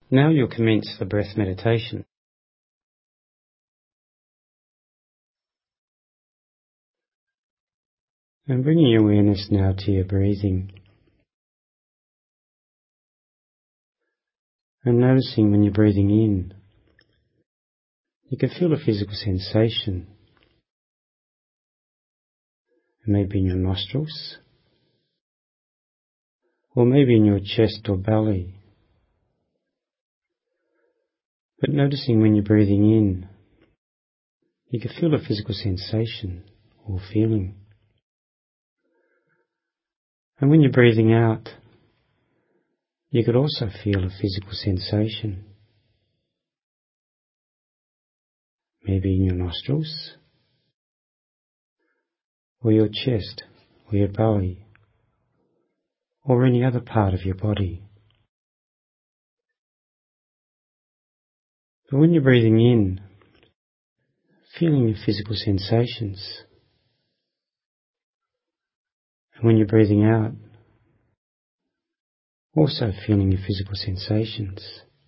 Now you'll commence the breath meditation. And bringing your awareness now to your breathing. And noticing when you're breathing in, you can feel a physical sensation. Maybe in your nostrils, or maybe in your chest or belly. But noticing when you're breathing in, you can feel a physical sensation or feeling. And when you're breathing out, you could also feel a physical sensation. Maybe in your nostrils, or your chest, or your belly, or any other part of your body. But when you're breathing in, feeling your physical sensations. And when you're breathing out, also feeling your physical sensations.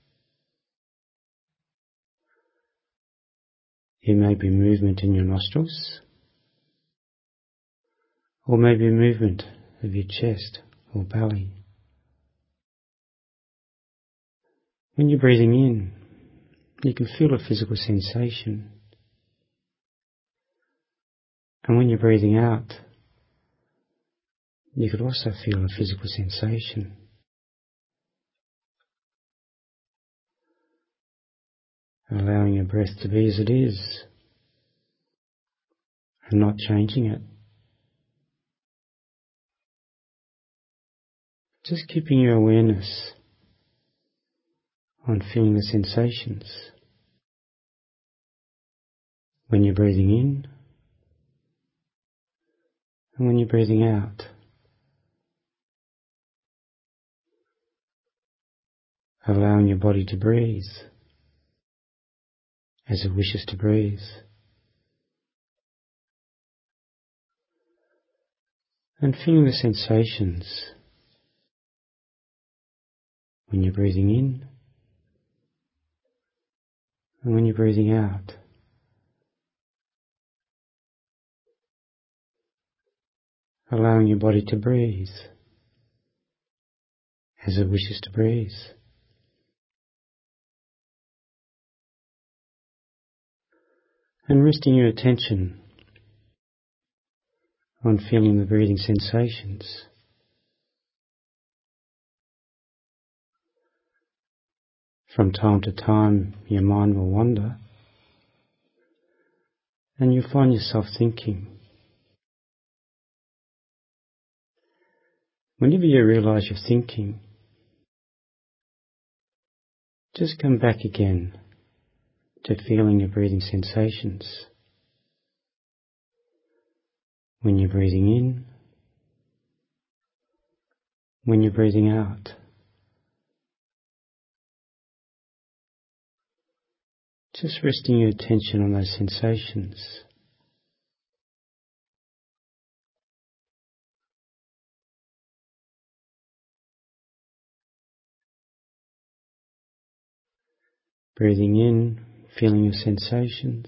It may be movement in your nostrils, or maybe a movement of your chest or belly. When you're breathing in, you can feel a physical sensation. And when you're breathing out, you could also feel a physical sensation. Allowing your breath to be as it is, and not changing it. Just keeping your awareness on feeling the sensations. When you're breathing in, and when you're breathing out. Allowing your body to breathe as it wishes to breathe. And feeling the sensations when you're breathing in and when you're breathing out. Allowing your body to breathe as it wishes to breathe. And resting your attention on feeling the breathing sensations. From time to time your mind will wander and you'll find yourself thinking. Whenever you realise you're thinking, just come back again to feeling your breathing sensations. When you're breathing in, when you're breathing out. Just resting your attention on those sensations. Breathing in, feeling your sensations.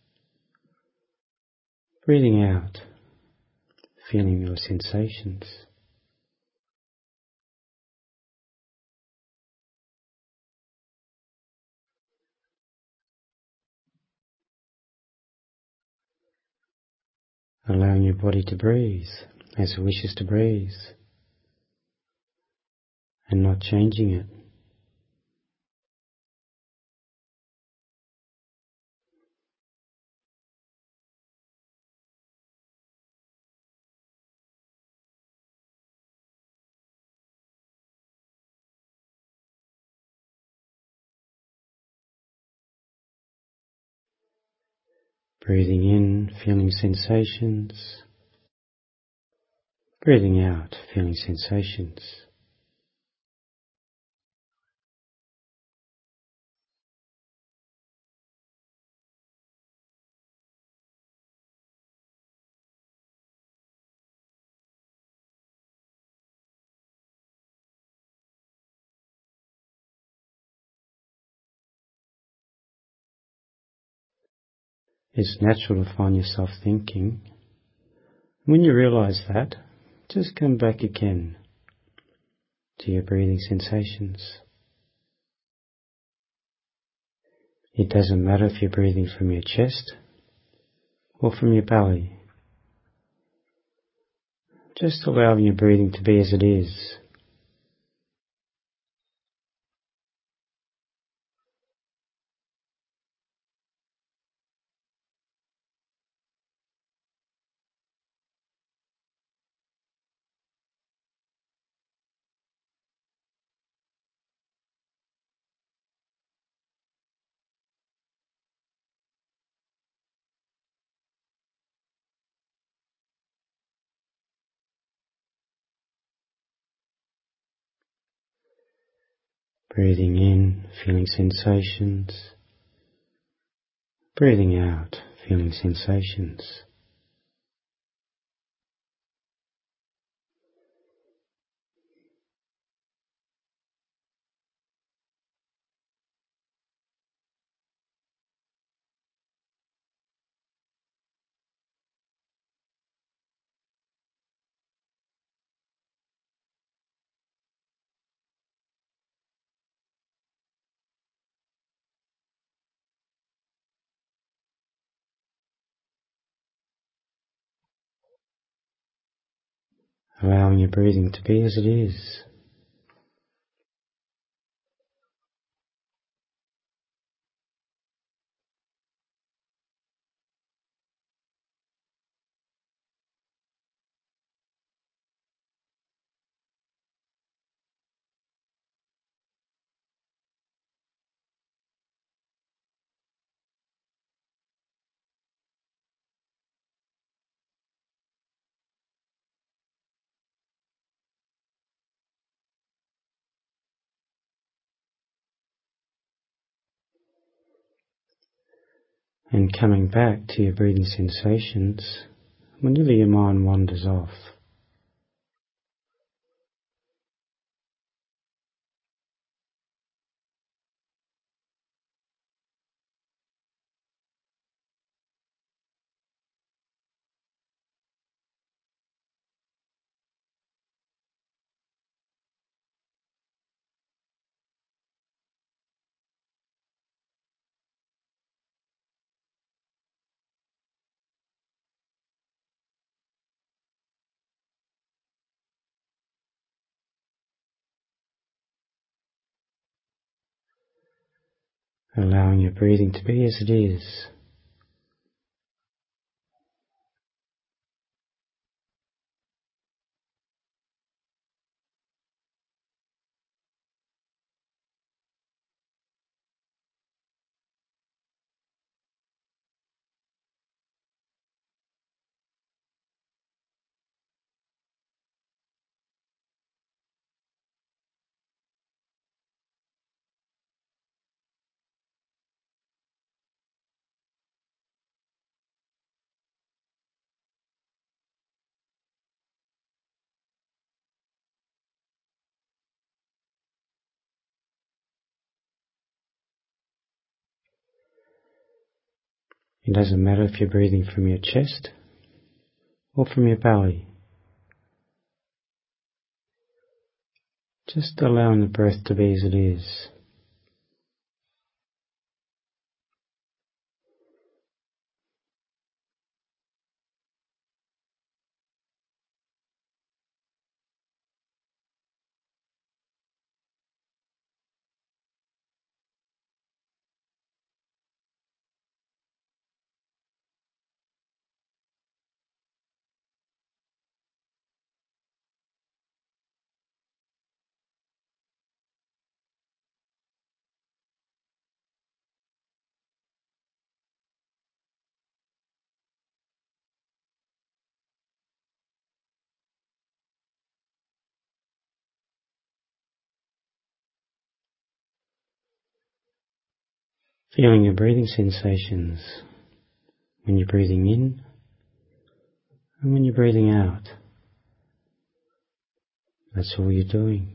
Breathing out, feeling your sensations. Allowing your body to breathe as it wishes to breathe and not changing it. Breathing in, feeling sensations. Breathing out, feeling sensations. It's natural to find yourself thinking. When you realize that, just come back again to your breathing sensations. It doesn't matter if you're breathing from your chest or from your belly. Just allowing your breathing to be as it is. Breathing in, feeling sensations. Breathing out, feeling sensations. Allowing your breathing to be as it is. And coming back to your breathing sensations whenever your mind wanders off. Allowing your breathing to be as it is. It doesn't matter if you're breathing from your chest or from your belly. Just allowing the breath to be as it is. Feeling your breathing sensations when you're breathing in and when you're breathing out. That's all you're doing.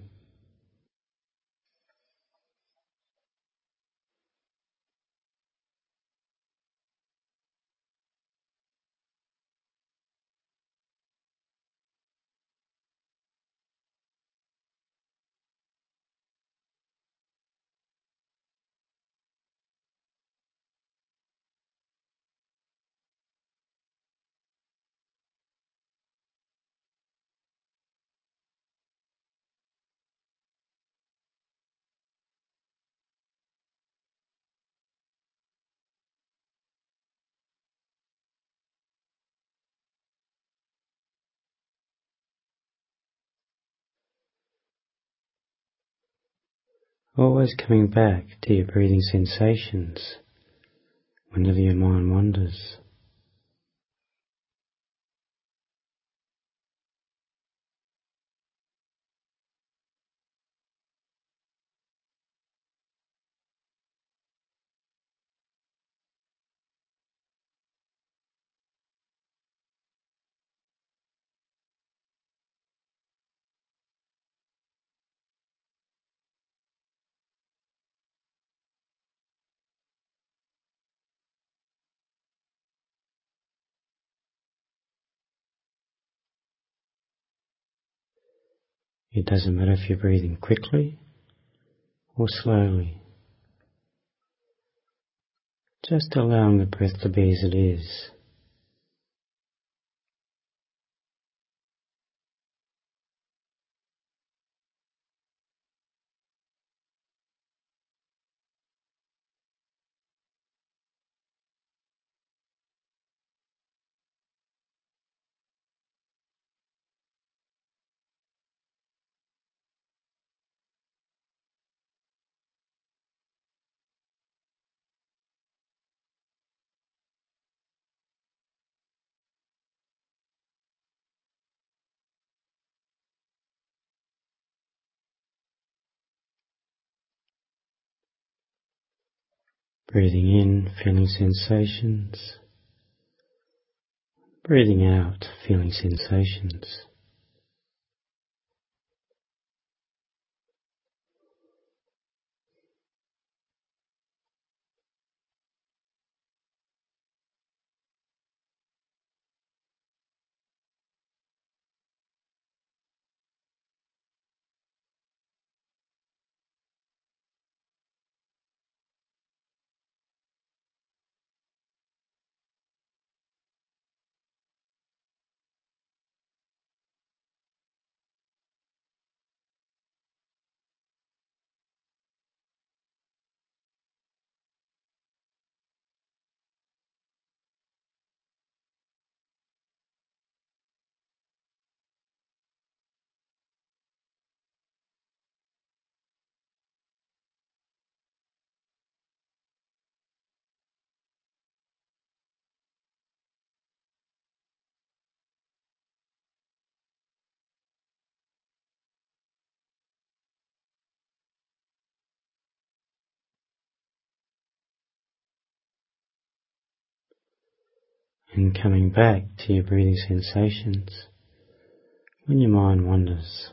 Always coming back to your breathing sensations whenever your mind wanders. It doesn't matter if you're breathing quickly or slowly, just allowing the breath to be as it is. Breathing in, feeling sensations. Breathing out, feeling sensations. And coming back to your breathing sensations when your mind wanders.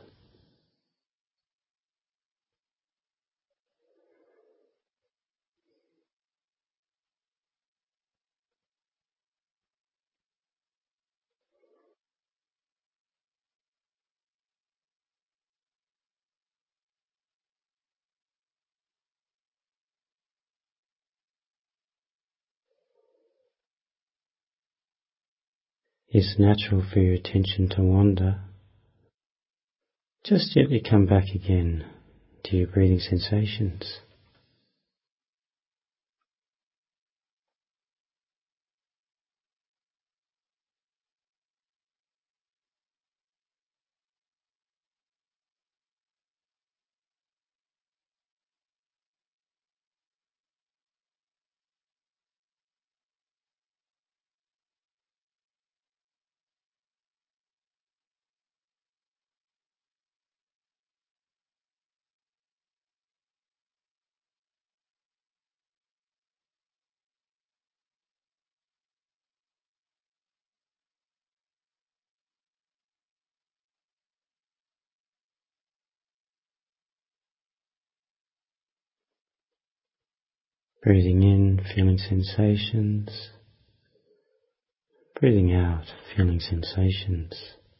It's natural for your attention to wander. Just gently come back again to your breathing sensations. Breathing in, feeling sensations. Breathing out, feeling sensations.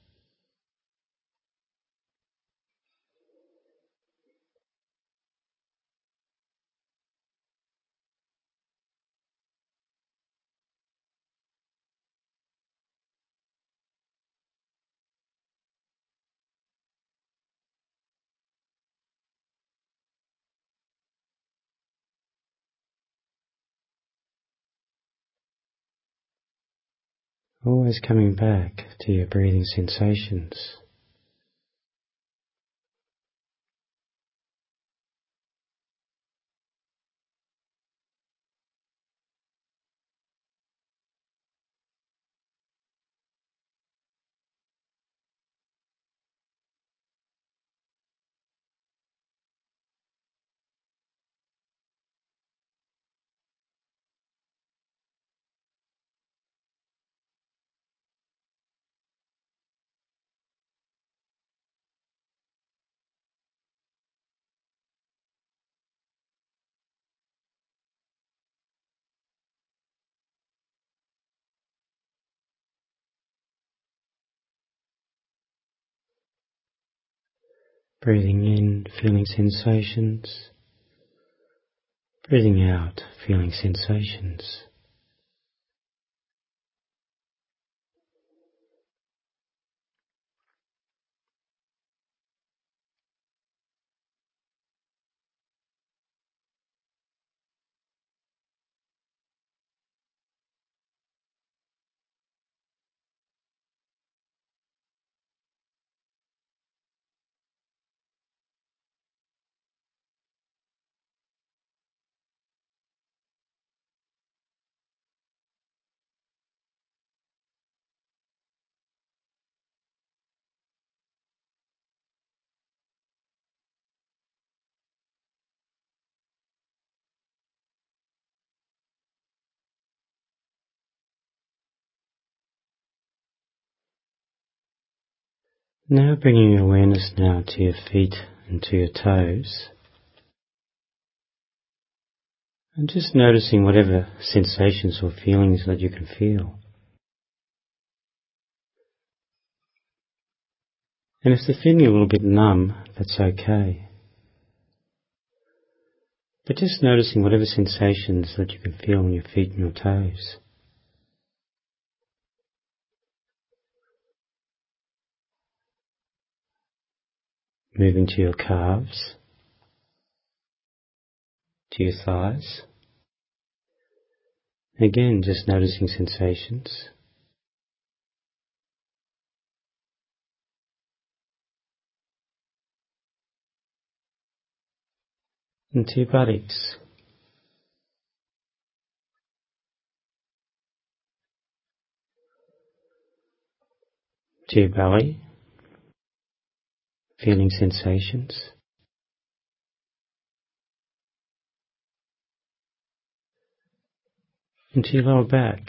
Always coming back to your breathing sensations. Breathing in, feeling sensations. Breathing out, feeling sensations. Now bringing your awareness now to your feet and to your toes. And just noticing whatever sensations or feelings that you can feel. And if they're feeling a little bit numb, that's okay. But just noticing whatever sensations that you can feel on your feet and your toes. Moving to your calves, to your thighs. Again, just noticing sensations. And to your buttocks. To your belly, feeling sensations. And to your lower back.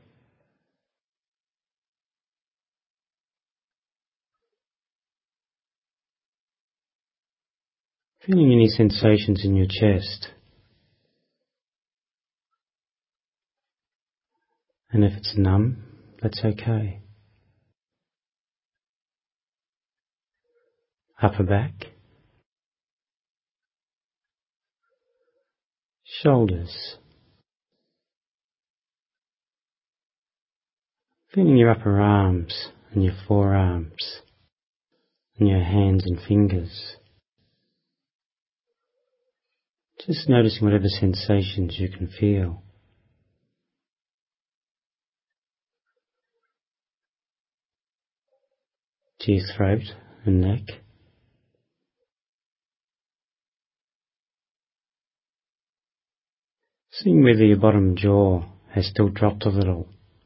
Feeling any sensations in your chest. And if it's numb, that's okay. Upper back. Shoulders. Feeling your upper arms and your forearms and your hands and fingers. Just noticing whatever sensations you can feel. To your throat and neck. Seeing whether your bottom jaw has still dropped a little.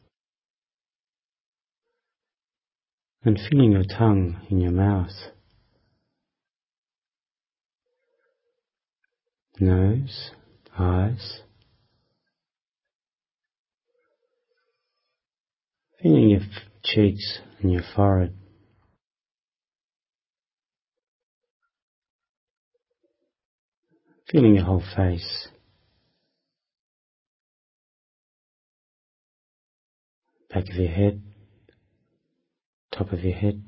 And feeling your tongue in your mouth. Nose, eyes. Feeling your cheeks and your forehead. Feeling your whole face. Back of your head. Top of your head.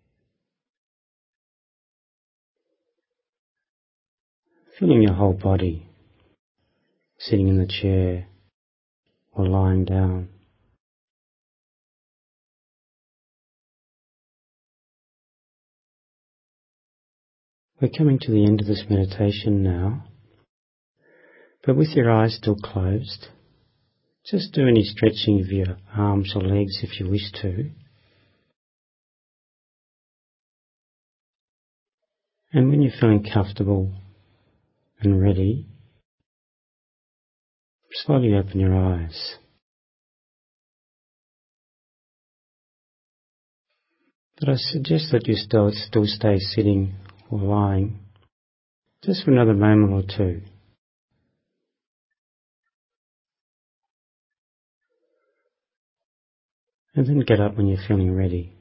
Feeling your whole body. Sitting in the chair or lying down. We're coming to the end of this meditation now, but with your eyes still closed, just do any stretching of your arms or legs if you wish to. And when you're feeling comfortable and ready, slowly open your eyes. But I suggest that you still stay sitting or lying just for another moment or two. And then get up when you're feeling ready.